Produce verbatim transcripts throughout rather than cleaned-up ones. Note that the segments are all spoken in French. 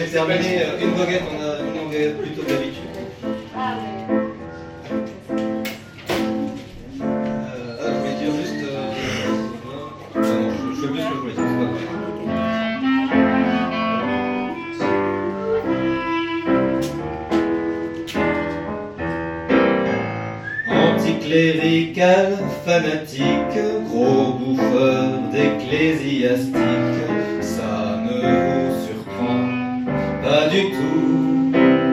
vais terminer euh, une goguette, on a une goguette plutôt que d'habitude. Ah ouais. Euh, ah, je voulais dire juste. Euh, ah non, je, je fais plus ce que je voulais dire, c'est pas grave. Anticlérical, fanatique, gros bouffeur d'ecclésiastique, ça ne vous surprend pas du tout.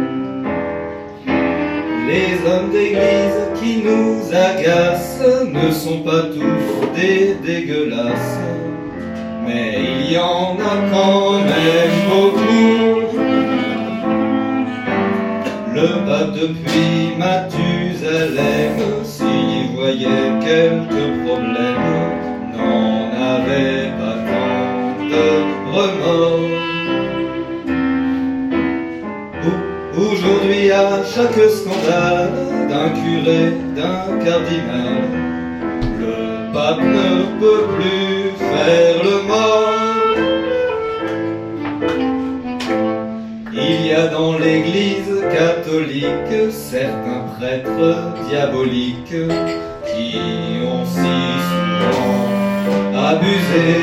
Les hommes d'église qui nous agacent ne sont pas tous des dégueulasses, mais il y en a quand même beaucoup. Le pape depuis Mathusalem, s'il y voyait quelques problèmes, n'en avait pas tant de remords. Aujourd'hui, à chaque scandale d'un curé, d'un cardinal, le pape ne peut plus faire le mort. Il y a dans l'église catholique certains prêtres diaboliques qui ont si souvent abusé.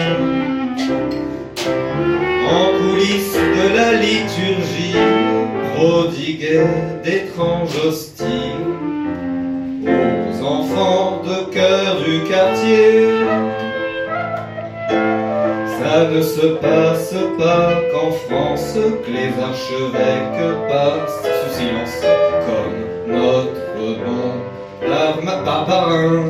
En coulisses de la liturgie, prodiguaient d'étranges hosties aux enfants de cœur du quartier. Ça ne se passe pas qu'en France, que les archevêques passent sous silence comme notre bon barbarin.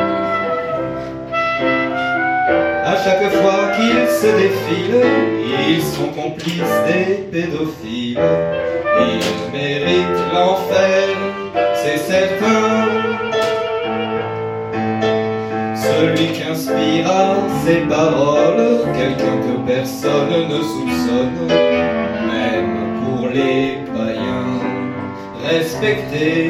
À chaque fois qu'ils se défilent, ils sont complices des pédophiles. Ils méritent l'enfer, c'est certain. Celui qui inspira ces paroles, quelqu'un que personne ne soupçonne, même pour les païens respectés,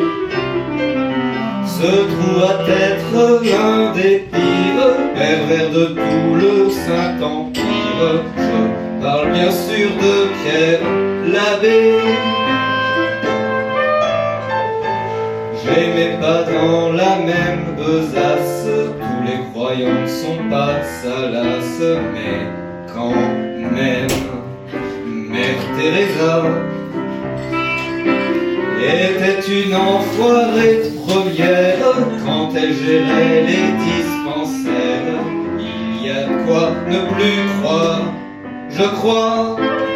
se trouve à être l'un des pires pervers de tout le Saint-Empire. Je parle bien sûr de Pierre l'abbé. J'aimais pas dans la même besace, tous les croyants ne sont pas salaces, mais quand même, Mère Teresa était une enfoirée de première quand elle gérait les dispensaires. Il y a de quoi ne plus croire, je crois.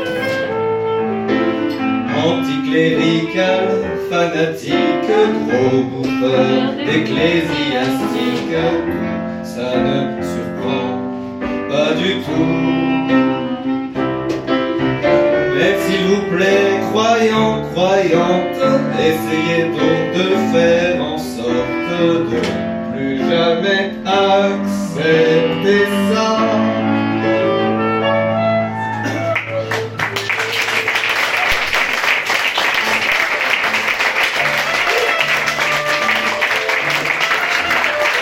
Anticlérical, fanatique, gros bouffeur d'ecclésiastique, ça ne surprend pas du tout. Mais s'il vous plaît, croyants, croyantes, essayez donc de faire en sorte de plus jamais accepter ça.